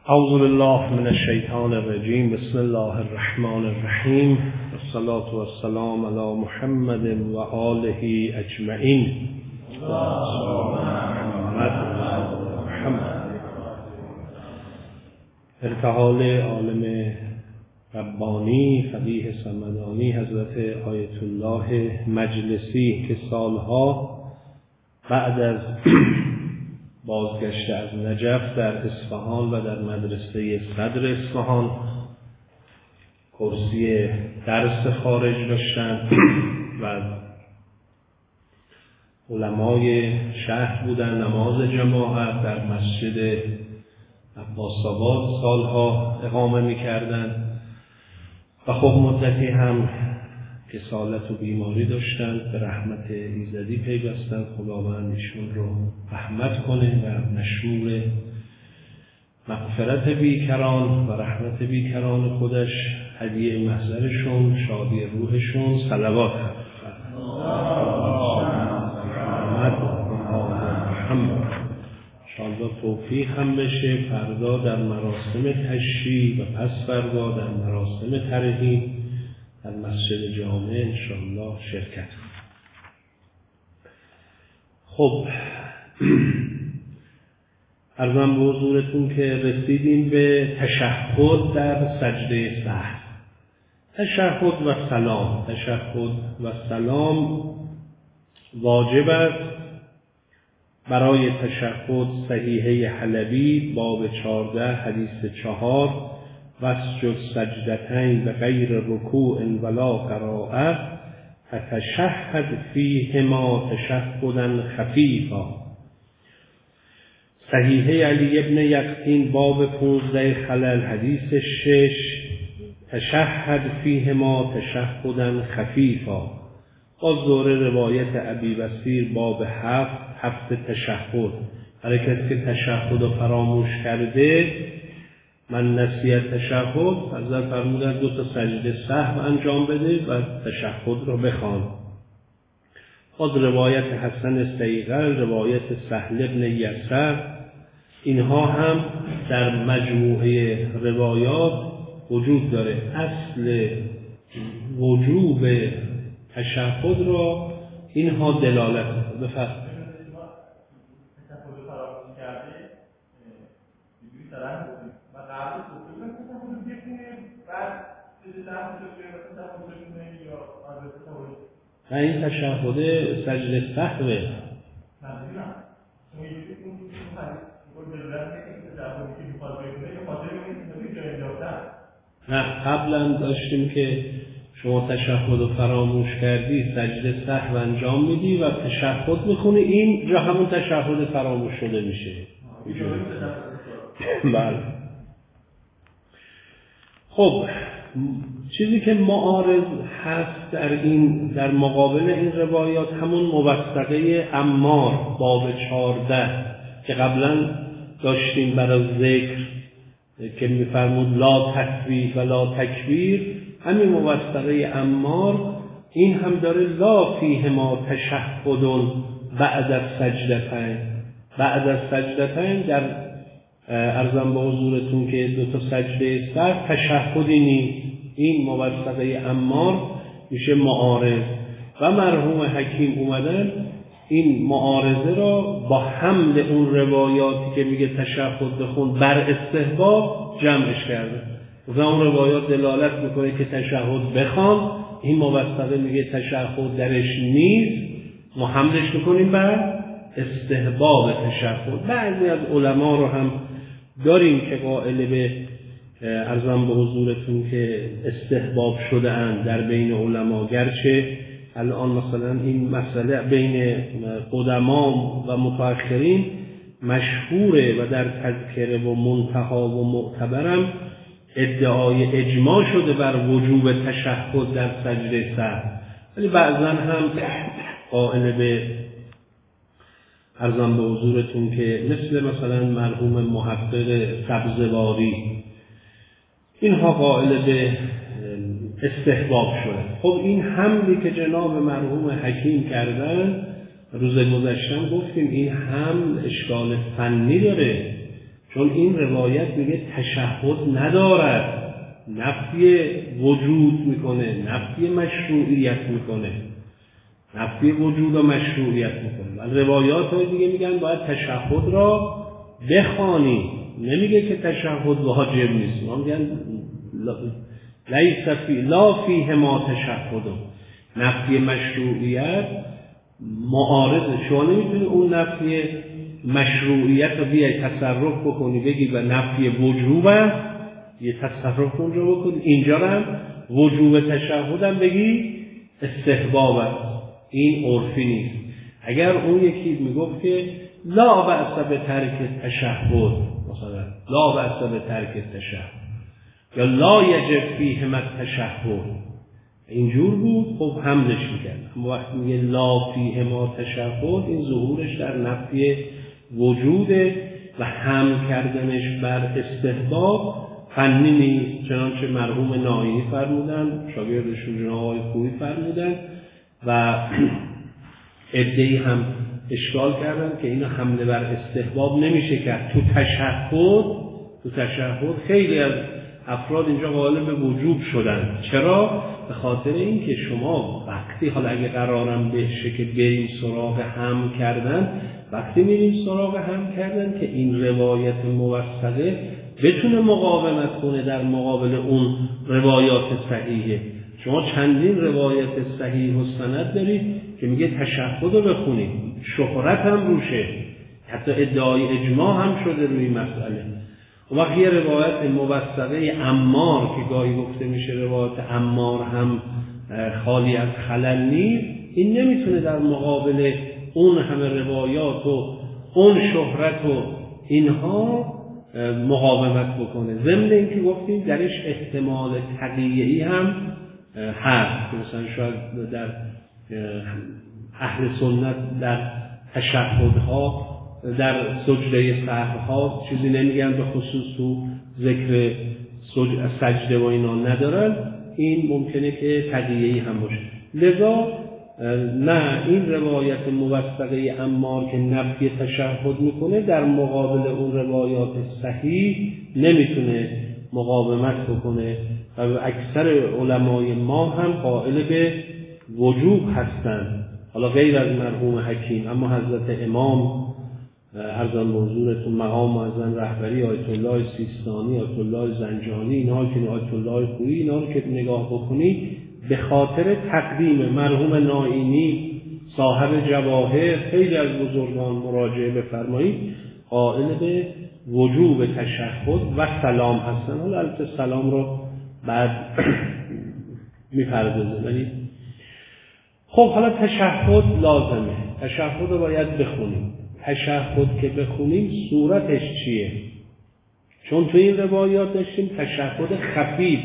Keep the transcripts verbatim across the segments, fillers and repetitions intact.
اعوذ بالله من الشیطان الرجیم. بسم الله الرحمن الرحیم. والصلاة والسلام علی محمد و آله اجمعین. ارتحال عالم ربانی فقیه صمدانی حضرت آیت الله مجلسی که سالها بعد از بازگشت از نجف در اصفهان و در مدرسه صدر اصفهان کرسی درس خارج داشتند و علمای شهر بودن، نماز جماعت در مسجد عباس‌آباد سالها اقامه می‌کردند و خب مدتی هم کسالت و بیماری داشتند، به رحمت ایزدی پیوستند. خداوند ایشون رو رحمت کنه و مشمول مغفرت بیکران و رحمت بیکران خودش، هدیه محضرشون، شادی روحشون صلوات انشاءالله توفیق هم بشه فردا در مراسم تشییع و پس فردا در مراسم ترحیم در مسجد جامع انشاءالله شرکت. خب عرضم به حضورتون که رسیدیم به تشهد در سجده سهو. تشهد و سلام. تشهد و سلام واجب است. برای تشهد صحیحه حلبی باب چهارده حدیث چهار واسجد سجدتین به غیر رکوع ولا قرائه فتشهد فیهما تشهدا خفیفا. صحیحه علی ابن یقطین باب پانزده خلل حدیث شش تشهد فیهما تشهدا خفیفا. باز دوره روایت ابی بصیر باب هفت هفت تشهد. برای کسی که تشهد رو فراموش کرده، من نسیت تشهد، حضرت فرمودن دو تا سجده سهو انجام بده و تشهد رو بخوان. باز روایت حسن سیغل، روایت سهل بن یسر، اینها هم در مجموعه روایات وجود داره. اصل وجوب تشهد را اینها دلالت بفرمایید. نه این تشهد سجده سهوه. نه قبلا داشتیم که شما تشهد رو فراموش کردی سجده سهو انجام میدی و تشهد میخونی، این جا همون تشهد فراموش شده میشه. بله. خب چیزی که معارض هست در این در مقابل این روایات همون موثقه عمار باب چهارده که قبلا داشتیم برای ذکر که میفرمود لا تسبیح و لا تکبیر، همین موثقه عمار این هم داره لا فیهما تشهد بعد از سجدتین. بعد از سجدتین در عرضم به حضورتون که دو تا سجده سر تشهدی نیست. این موثقه عمار میشه معارض و مرحوم حکیم اومدن این معارضه را با حمل اون روایاتی که میگه تشهد بخون بر استحباب جمعش کرده. و اون روایات دلالت میکنه که تشهد بخوان، این موثقه میگه تشهد درش نیست، ما حملش میکنیم بر استحباب تشهد. بعضی از علما رو هم داریم که قائل به عرضم به حضورتون که استحباب شده اند در بین علما، گرچه الان مثلا این مسئله بین قدما و متأخرین مشهوره و در تذکره و منتها و معتبرم ادعای اجماع شده بر وجوب تشهد در سجده سهو، ولی بعضا هم قائل به عرضم به حضورتون که مثل مثلا مرحوم محقق سبزواری اینها قائل به استحباب شده. خب این حملی که جناب مرحوم حکیم کردن روز گذشتم گفتیم این حمل اشکال فنی داره، چون این روایت میگه تشهد ندارد، نفی وجود میکنه، نفی مشروعیت میکنه، نفی وجود و مشروعیت میکنه. و روایات های دیگه میگن باید تشهد را بخوانی، نمیگه که تشهد واجب نیست. ما میگن لیس فی لا فیه ما تشهد، نفی مشروعیت معارض. شما نمیتونی اون نفی مشروعیت رو بیای تصرف بکنی بگی و نفی وجوب یه تصرف اونجا بکنی، اینجا هم وجوب تشهد هم بگی استحباب است. این عرفی نیست. اگر اون یکی میگفت که لا بأس به ترک تشهد، مثلا لا بأس به ترک تشهد یا لا یجب فیه التشهد، اینجور بود، خب حملش میکرد. اما وقتی میگه لا فیه ما تشهد، این ظهورش در نفی وجوده و حمل کردنش بر استحباب فنی نیست. چنانچه مرحوم ناینی فرمودن، شاگردشون جناب آقای خویی فرمودن و عده‌ای هم اشکال کردن که اینو حمله بر استحباب نمیشه کرد. تو تشهد تو تشهد خیلی از افراد اینجا قائل به وجوب شدن. چرا؟ به خاطر این که شما وقتی، حالا اگه قرارم بشه که بریم سراغ هم کردن، وقتی میریم سراغ هم کردن که این روایت موثقه بتونه مقاومت کنه در مقابل اون روایات صحیحه. شما چندین روایت صحیح و سند دارید که میگه تشهد رو بخونید، شهرت هم روشه، حتی ادعای اجماع هم شده روی مسئله. و وقتی یه روایت موثقه عمار که گاهی گفته میشه روایت عمار هم خالی از خلل نیست، این نمیتونه در مقابل اون همه روایات و اون شهرت و اینها مقاومت بکنه. ضمن اینکه گفتیم درش احتمال تقیه‌ای هم هست، مثلا شاید در اهل سنت در تشهدها، در سجده سهوها چیزی نمیگن، به خصوص تو ذکر سجده و اینا ندارن، این ممکنه که تقیه‌ای هم باشه. لذا نه، این روایت موثقه عمار که نفی تشهد میکنه در مقابل اون روایات صحیح نمیتونه مقاومت بکنه و اکثر علمای ما هم قائل به وجوب هستند، حالا غیر از مرحوم حکیم. اما حضرت امام ارزان منظورتون مقام معظم رهبری آیت الله سیستانی، آیت الله زنجانی، اینا که آیت الله خویی، اینا رو که نگاه بکنی به خاطر تقدیم مرحوم ناینی صاحب جواهر، خیلی از بزرگان مراجعه بفرمایید قائل به وجوب تشهد و سلام هستن. حالا البته سلام رو بعد میپردازه. ولی خب حالا تشهد لازمه، تشهد رو باید بخونیم. تشهد که بخونیم صورتش چیه؟ چون تو این روایات داشتیم تشهد خفیف،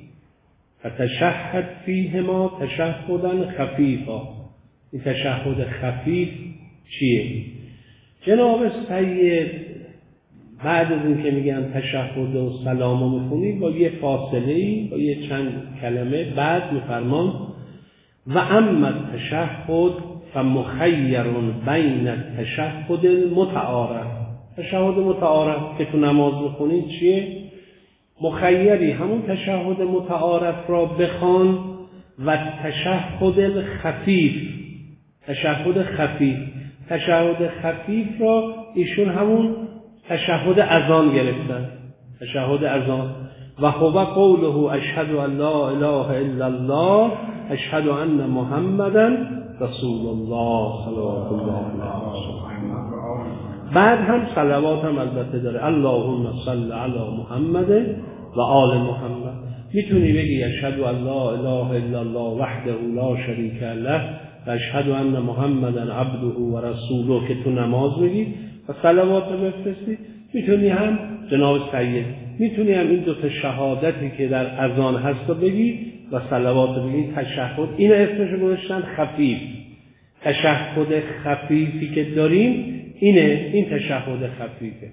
فتشهد فیهما تشهدن خفیفا. این تشهد خفیف چیه؟ جناب سید بعد از این که میگن تشهد و سلامو میخونیم با یه فاصله، با یه چند کلمه بعد میفرمان و اما تشهد فمخیر بین التشهد المتعارف. تشهد متعارف که تو نماز بخونید چیه؟ مخیری همون تشهد متعارف را بخوان و تشهد الخفیف، تشهد خفیف. تشهد خفیف را ایشون همون تشهد اذان گرفتن، تشهد اذان. و هو قوله اشهد ان لا اله الا الله اشهد ان محمدا رسول الله صلوات الله علیه. بعد هم صلوات هم البته داره، اللهم صل علی محمد و آل محمد. میتونی بگی اشهد ان لا اله الا الله وحده لا شریک له و اشهد ان محمدا عبده و رسوله که تو نماز بگی و صلوات بفرستی. میتونی هم جناب سید، میتونی هم این دو تا شهادتی که در اذان هست رو بگی و صلوات بگی. تشهد این اسمش گذاشتن خفیف. تشهد خفیفی که داریم اینه، این تشهد خفیفه.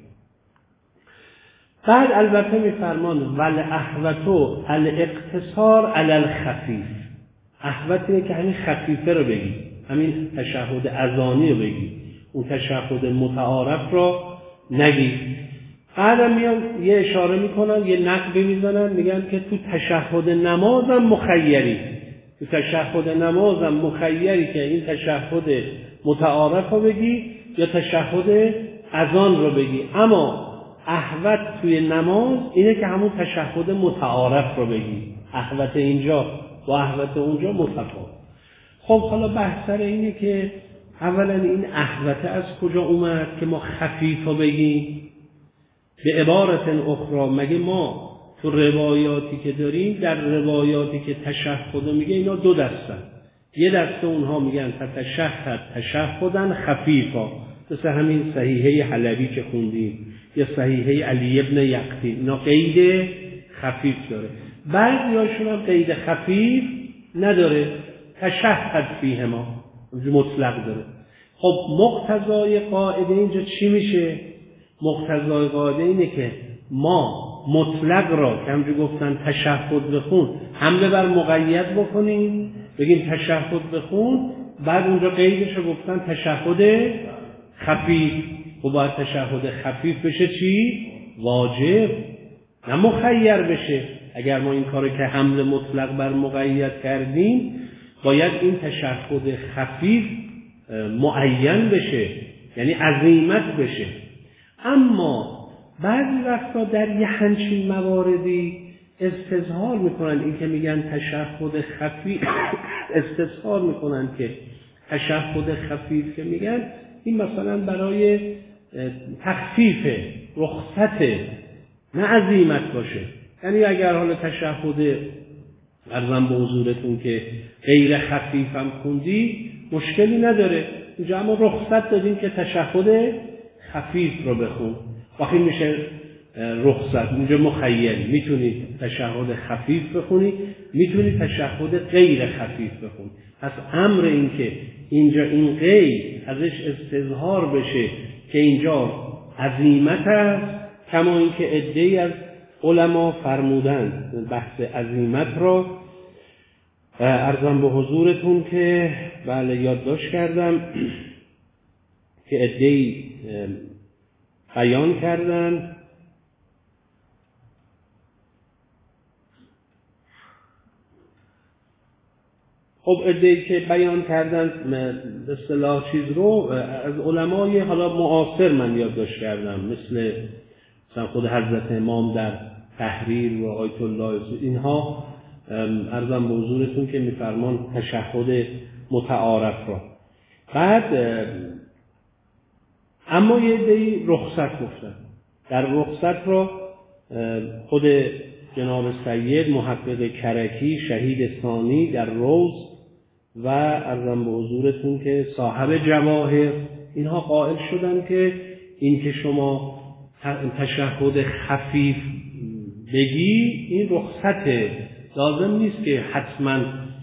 بعد البته میفرمان ول احوتو الاقتصار علی الخفیف. احوت اینه که همین خفیفه رو بگی، همین تشهد اذانی رو بگی، اون تشهد متعارف رو نگی. بعدم میان یه اشاره میکنن، یه نقبی میزنن، میگن که تو تشهد نمازم مخیری، تو تشهد نمازم مخیری که این تشهد متعارف رو بگی یا تشهد اذان رو بگی، اما احوط توی نماز اینه که همون تشهد متعارف رو بگی. احوط اینجا و احوط اونجا متفاوت. خب حالا بحث سر اینه که اولا این احوط از کجا اومد که ما خفیف رو بگیم؟ به عبارت اخرى مگه ما تو روایاتی که داریم، در روایاتی که تشهد رو میگه اینا دو دستن، یه دسته اونها میگن تشهد تشهدن خفیفا، مثل همین صحیحه حلبی که خوندیم یا صحیحه علی ابن یقطی، اینا قید خفیف داره. بعضیاشون هم قید خفیف نداره، تشهد فیه ما مطلق داره. خب مقتضای قاعده اینجا چی میشه؟ مقتضای قاعده اینه که ما مطلق را که همجور گفتن تشهد بخون حمله بر مقید بکنیم، بگیم تشهد بخون، بعد اونجا قیدش رو گفتن تشهد خفیف. و باید تشهد خفیف بشه چی؟ واجب، نه مخیر بشه. اگر ما این کارو که حمله مطلق بر مقید کردیم، باید این تشهد خفیف معین بشه، یعنی عزیمت بشه. اما بعضی وقتا در یه همچین مواردی استظهار میکنن، این که میگن تشهد خفیف استظهار میکنن که تشهد خفیف که میگن این مثلا برای تخفیف رخصت، نه عزیمت باشه. یعنی اگر حالا تشهد عرضم به حضورتون که غیر خفیف هم خوندی مشکلی نداره، اینجا اما رخصت دادیم که تشهد خفیف رو بخون، وقتی میشه رخصت، اینجا مخیری، میتونی تشهد خفیف بخونی، میتونی تشهد غیر خفیف بخونی. پس امر این که اینجا این غیر ازش استظهار بشه که اینجا عزیمت است، کما اینکه عده‌ای از علما فرمودند بحث عزیمت را. عرضم به حضورتون که بله یادداشت کردم که عده‌ای بیان کردن خب عده‌ای که بیان کردن به اصطلاح چیز رو از علمای حالا معاصر من یادداشت کردم، مثل مثلا خود حضرت امام در تحریر و آیت الله، اینها عرضم به حضورتون که میفرمان تشهد متعارف را. بعد اما یه عده‌ای رخصت گفتن. در رخصت را خود جناب سید محقق کرکی شهید ثانی در روز و عرضم به حضورتون که صاحب جواهر، اینها قائل شدن که این که شما تشهد خفیف بگی این رخصته، لازم نیست که حتما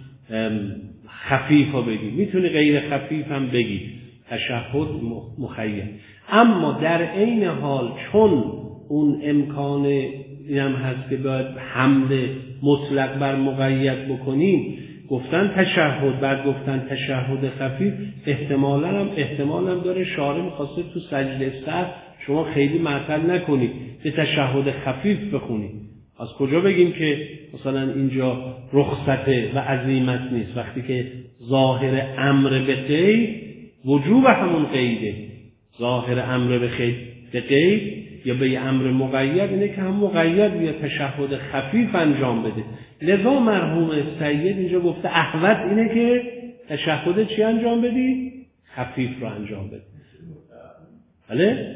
خفیف ها بگی، میتونی غیر خفیف هم بگی، تشهد مخیر. اما در عین حال چون اون امکان اینم هست که باید حمله مطلق بر مقید بکنیم، گفتن تشهد، بعد گفتن تشهد خفیف، احتمالاً هم احتمالاً داره شارع می‌خواسته تو سجده سر شما خیلی معطل نکنید که تشهد خفیف بخونید. از کجا بگیم که مثلا اینجا رخصته و عزیمت نیست، وقتی که ظاهر امر به قید وجوب همون قیده، ظاهر امر به قید به قید یا به امر مقید اینه که هم مقید یا تشهد خفیف انجام بده. لذا مرحوم سید اینجا گفته احوط اینه که تشهد چی انجام بدی؟ خفیف رو انجام بده. بله؟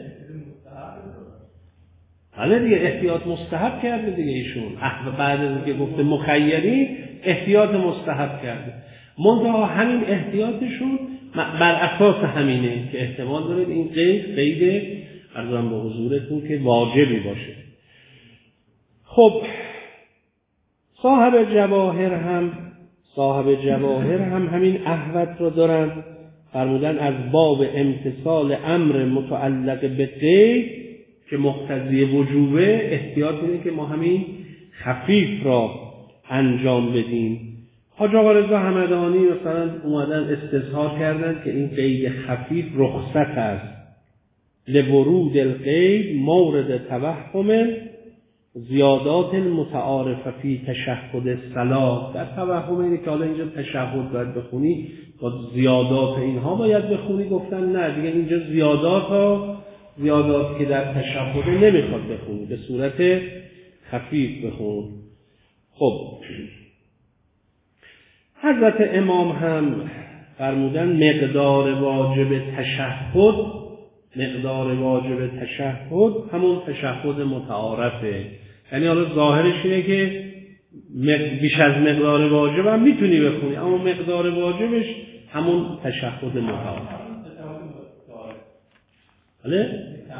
بله دیگه، احتیاط مستحب کرده دیگه ایشون. بعد از اینکه گفته مخیری احتیاط مستحب کرده. منتها همین احتیاطشون بر اساس همینه که احتمال داره این قید قید عرضم به حضورتون که واجبی باشه. خب صاحب جواهر هم صاحب جواهر هم همین احوط رو دارن، فرمودن از باب امتثال امر متعلق به قید که مقتضی وجوبه، احتیاط اینه که ما همین خفیف را انجام بدیم. حاج آقا رضا همدانی مثلا اومدن استظهار کردن که این قید خفیف رخصت است. لورود القید مورد توهم زیادات المتعارف فی تشهد الصلاة. در توهم اینه که حالا اینجا تشهد باید بخونی با زیادات اینها باید بخونی، گفتن نه دیگه اینجا زیادات ها زیادات که در تشهد نمیخواد بخونی، به صورت خفیف بخون. خب حضرت امام هم فرمودن مقدار واجب تشهد، مقدار واجب تشهد همون تشهد متعارفه. یعنی حالا ظاهرش اینه که بیش از مقدار واجب هم میتونی بخونی، اما مقدار واجبش همون تشهد متعارف. بله؟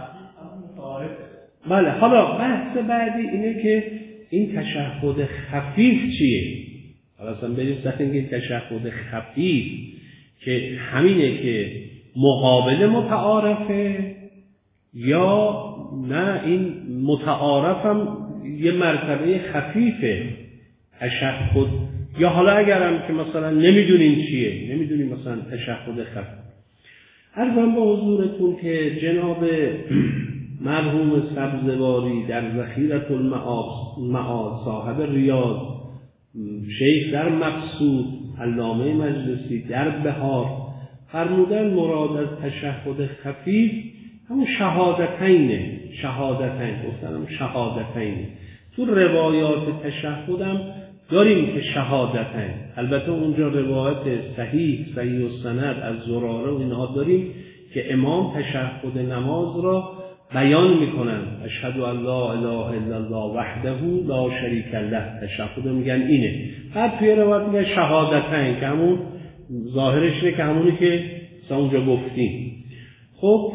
بله. حالا بحث بعدی اینه که این تشهد خفیف چیه؟ حالا اصلا بریم سر این تشهد خفیف که همینه که مقابل متعارفه یا نه این متعارف هم یه مرتبه خفیفه تشهد، یا حالا اگرم که مثلا نمیدونین چیه، نمیدونین مثلا تشهد خفیف. عرضم به حضورتون که جناب مرحوم سبزواری در ذخیرة المعاد صاحب ریاض، شیخ در مقصود، علامه مجلسی در بهار فرمودن مراد از تشهد خفیف همون شهادتینه. شهادتین گفتنم شهادتین تو روایات تشهد هم داریم که شهادتین، البته اونجا روایت صحیح صحیح السند از زراره و اینها داریم که امام تشهد نماز را بیان میکنن، اشهد ان لا اله الا الله وحده لا شریک له، تشهد میگن اینه. بعد توی روایت میگن شهادتین که همون ظاهرش اینه که همونی که اونجا گفتیم. خب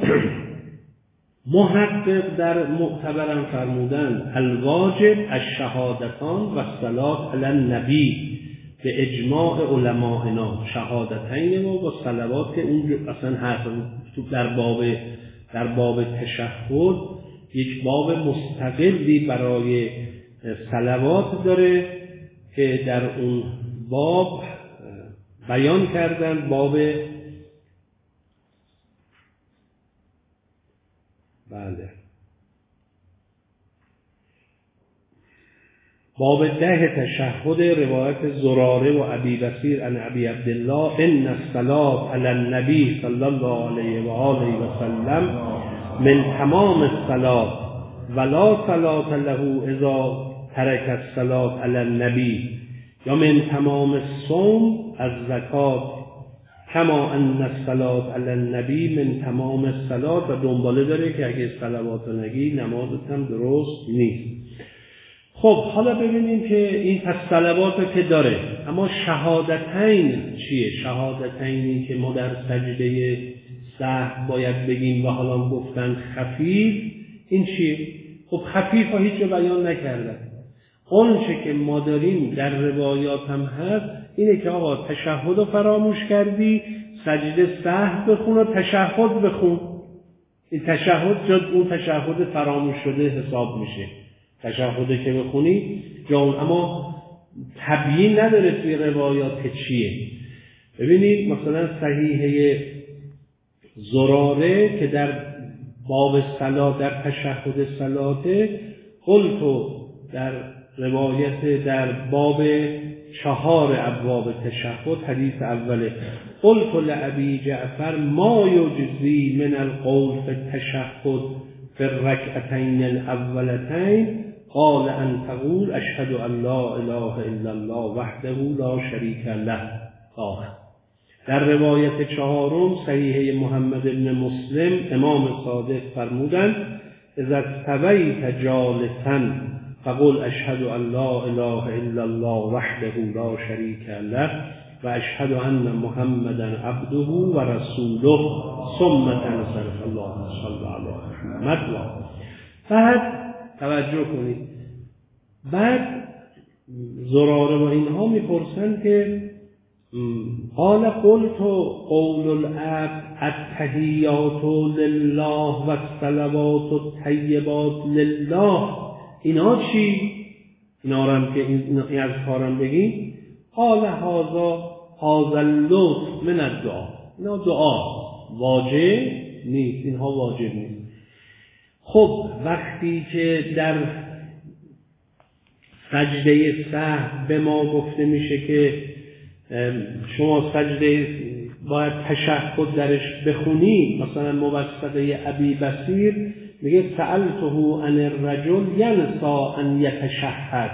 محقق در معتبرم فرمودن الواجب الشهادتان و الصلاة علی النبی به اجماع علمائنا. شهادتین و با صلوات که اونجا اصلا حرف در باب در باب تشهد یک باب مستقلی برای صلوات داره که در اون باب بیان کردن. باب بله باب ده تشهد روایت زراره و ابی بصیر عن ابی عبدالله ان الصلاة علی النبی صلی الله علیه و آله و سلم من تمام الصلاة ولا صلاة له اذا ترک الصلاة علی النبی یا من تمام الصوم الزکات کما ان الصلاة علی النبی من تمام الصلاة. و دنباله داره که اگه صلوات نگی نمازت هم درست نیست. خب حالا ببینیم که این پس صلوات که داره، اما شهادتین چیه؟ شهادتینی که ما در سجده سهو باید بگیم و حالا گفتن خفیف، این چیه؟ خب خفیف ها هیچ بیان نکردن. اون چه که ما داریم در روایات هم هست اینه که آقا تشهد رو فراموش کردی، سجده سهو بخون و تشهد بخون. این تشهد جد اون تشهد فراموش شده حساب میشه. تشهده که بخونی جان، اما تبیین نداره توی روایات که چیه. ببینید مثلا صحیحه زراره که در باب صلات در تشهد صلاته قلتو در روایت در باب چهار ابواب تشهد حدیث اوله قلت لأبی جعفر ما یجزی من القول فی التشهد فی الرکعتین الاولتین قال ان تقول اشهد ان لا اله الا الله وحده لا شریک له. آخر در روایت چهارم صحیح محمد بن مسلم امام صادق فرمودند اذا استویت جالسا فقل اشهد ان لا اله الا الله وحده لا شریک له و اشهد ان محمدا عبده و رسوله ثم تنصرف الله صلی الله علیه و سلم. بعد توجه کنید، بعد زراره و اینها میپرسن که قال قلت قول العبد التحیات لله و الصلوات الطیبات لله، اینا چی؟ اینا رو هم که این از کارم بگیم. قال هذا هذا اللطف من الدعا، اینا دعا واجب نیست، اینها واجب نیست. خب وقتی که در سجده سهو به ما گفته میشه که شما سجده باید تشهد درش بخونی، مثلا موسطه ابی بصیر میگه سألته عن الرجل ینسا ان یتشهد،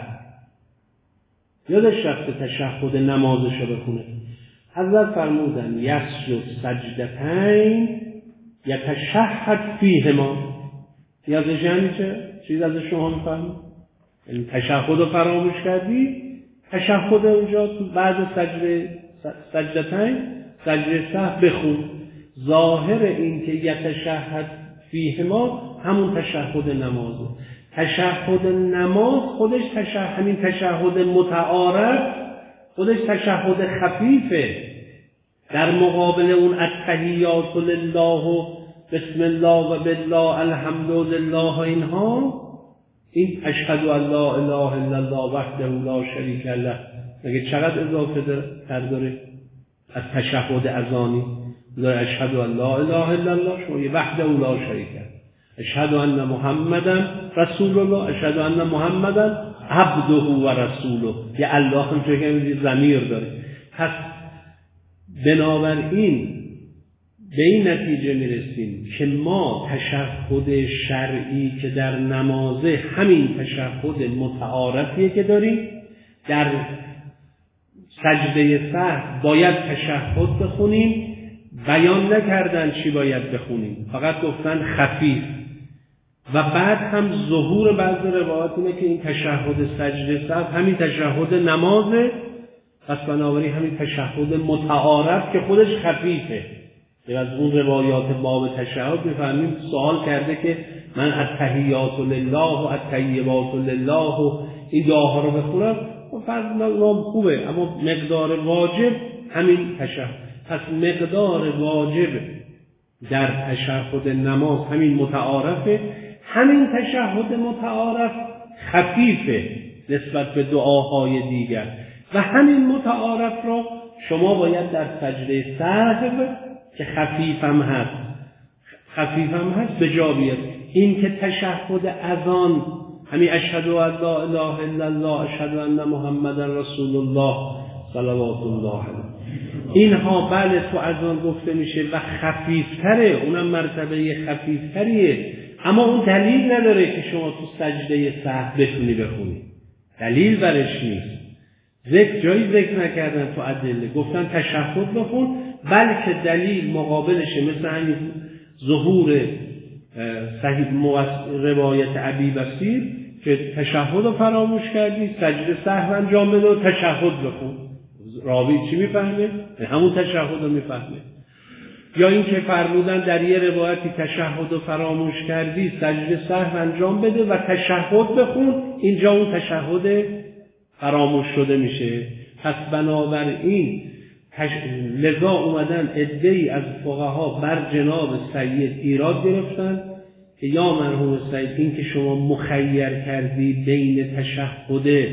یادش رفته تشهد نمازش رو بخونه. حضرت فرمودن یسجد سجدتین یتشهد فیهما. یادش یعنی چه؟ چیز از شما میفهمید؟ یعنی تشهد رو فراموش کردی، تشهد اونجا تو بعد سجده سجدتین سجده سهو بخون. ظاهر این که یتشهد فیهما همون تشهد نمازه. تشهد نماز خودش تشهد، همین تشهد متعارف خودش تشهد خفیفه در مقابل اون التحیات لله و بسم الله و بالله الحمد لله اینها. این اشهد ان لا اله الا الله وحده لا شریک له مگه چقدر اضافه داره از تشهد اذانی؟ داره اشهد ان لا اله الا الله، شما وحده لا شریک له، اشهد ان محمدا رسول الله، اشهد ان محمدا عبده و رسوله. یه الله هم چه ضمیر داره. پس بنابراین به این نتیجه میرسیم که ما تشهد شرعی که در نمازه همین تشهد متعارفیه که داریم. در سجده سهو باید تشهد بخونیم، بیان نکردن چی باید بخونیم، فقط گفتن خفیف. و بعد هم ظهور بعضی روایات اینه که این تشهد سجده سهو همین تشهد نمازه، پس بنابراین همین تشهد متعارف که خودش خفیفه. از اون روایات باب تشهد میفهمیم سوال کرده که من التحیات لله و الطیبات لله و این دعاها رو بخونم، فرض خوبه، اما مقدار واجب همین تشهد. پس مقدار واجب در تشهد نماز همین متعارفه، همین تشهد متعارف خفیفه نسبت به دعاهای دیگر و همین متعارف را شما باید در سجده سهو که خفیف هم هست خفیف هم هست به جا بیاد. این که تشهد اذان همین اشهد ان لا اله الا الله اشهد ان محمدا رسول الله صلوات الله علیه، اینها بله تو اذان گفته میشه و خفیفتره، اونم مرتبه خفیفتریه، اما اون دلیل نداره که شما تو سجده سهو بتونی بخونی، دلیل برش نیست. ذکر جایی ذکر نکردن تو ادله، گفتن تشهد بخون، بلکه دلیل مقابلشه، مثل همین ظهور صحیح روایت ابی بصیر که تشهد رو فراموش کردی، سجده سهو انجام بده و تشهد بخون. راوی چی میفهمه؟ همون تشهد رو میفهمه. یا این که فرمودن در یه روایتی تشهد رو فراموش کردی، سجده سهو انجام بده و تشهد بخون، اینجا اون تشهد فراموش شده میشه. پس بنابراین تش... لذا اومدن عده‌ای از فقها بر جناب سید ایراد گرفتن که یا مرحوم سید این که شما مخیر کردی بین تشهد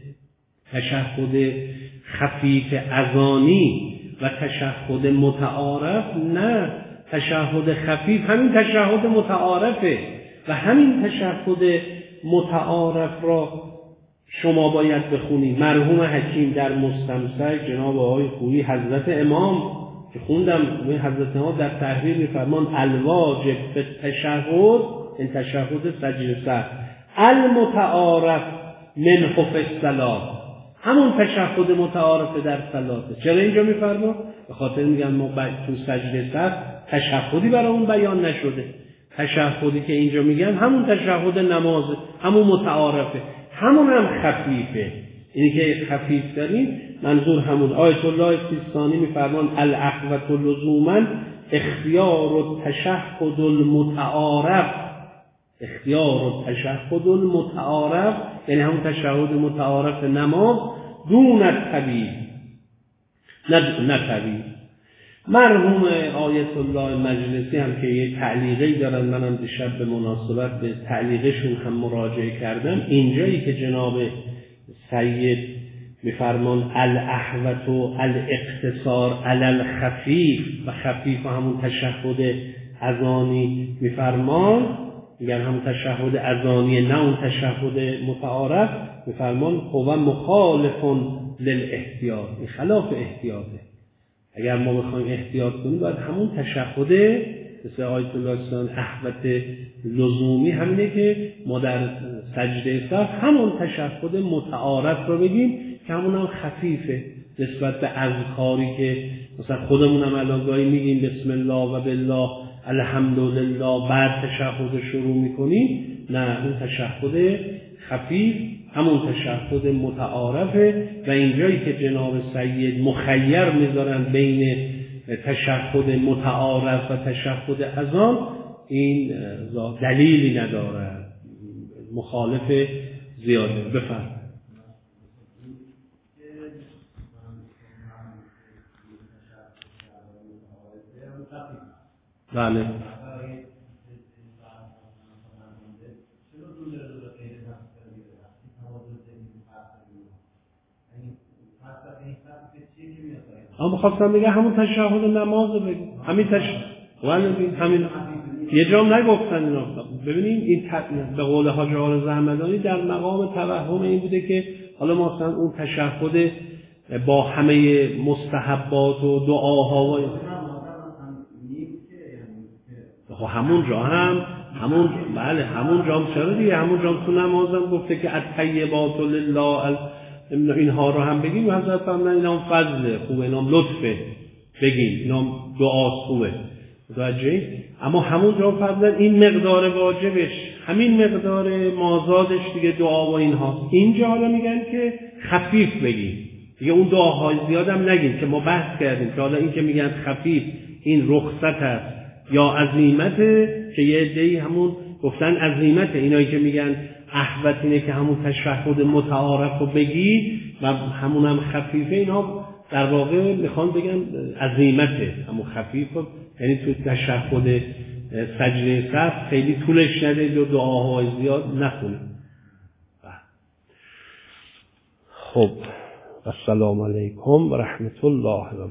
تشهد خفیف اذانی و تشهد متعارف، نه، تشهد خفیف همین تشهد متعارفه و همین تشهد متعارف را شما باید بخونی. مرحوم حکیم در مستمسک جناب آقای خویی حضرت امام که خوندم، حضرت امام در تحریر میفرمان الواجب فی التشهد، این تشهد سجده سهو المتعارف منه فی الصلاة، همون تشهد متعارف در صلاته. چرا اینجا میفرمان؟ به خاطر میگن ما تو سجده سهو تشهدی برای اون بیان نشده، تشهدی که اینجا میگن همون تشهد نمازه، همون متعارفه، همون هم خفیفه. اینی که خفیف داریم منظور همون. آیت الله سیستانی میفرمان الاحوط لزوما اختیار التشهد المتعارف، اختیار التشهد المتعارف یعنی همون تشهد متعارف نماز دون الطبیب، نه نه طبیب. مرحوم آیت الله مجلسی هم که یه تعلیقی دارن، منم دیشب به مناسبت به تعلیقشون هم مراجعه کردم، اینجایی که جناب سید میفرمان الاحوط و الاقتصار علی الخفیف و خفیف و همون تشهد اذانی میفرمان، میگن همون تشهد اذانی، نه اون تشهد متعارف، میفرمان هو مخالف للاحتیاط، این خلاف احتیاطه. اگر ما بخوایم احتیاط کنیم باید همون تشهد مثل آیت الله سان احوت لزومی همینه که ما در سجده سهو همون تشهد متعارف رو بگیم که همون هم خفیفه نسبت به اذکاری که مثلا خودمون هم الان گاهی میگیم بسم الله و بالله الحمدلله بعد تشهد شروع میکنیم. نه، اون تشهد خفیف همون تشهد متعارفه و اینجایی که جناب سید مخیر میذارن بین تشهد متعارف و تشهد اذان، این دلیلی نداره، مخالف زیاده. بفرمایید. بله. اما خواستم بگم همون تشهد نماز رو بگیم، همین تشهد همین یه جام نگفتن اینا. ببینیم این به قول حاج عارض احمدانی در مقام توهم این بوده که حالا مثلا اون تشهد با همه مستحبات و دعاها و خب همون جا هم همون بله همون جا هم چرا دیگه همون جا هم تو نمازم گفته که الطیبات لله اینها رو هم بگیم و حضرت فرمودن اینا هم فضله خوبه، اینا هم لطفه بگیم، اینا هم دعا خوبه. متوجهی؟ اما همون جا فرمودن این مقدار واجبش همین مقدار مازادش دیگه دعا و اینها. اینجا حالا میگن که خفیف بگیم دیگه، اون دعاهای زیاد هم نگیم که ما بحث کردیم که حالا این که میگن خفیف این رخصت است یا عزیمته، که یه عده‌ای همون گفتن عزیمته، اینایی که میگن احوت اینه که همون تشهد متعارف رو بگی و همون هم خفیفه، اینا در واقع میخوان بگن عزیمته همون خفیفه، یعنی تو تشهد سجده سهو خیلی طولش ندید و دعاهای زیاد نخونید. خب السلام علیکم و رحمت الله و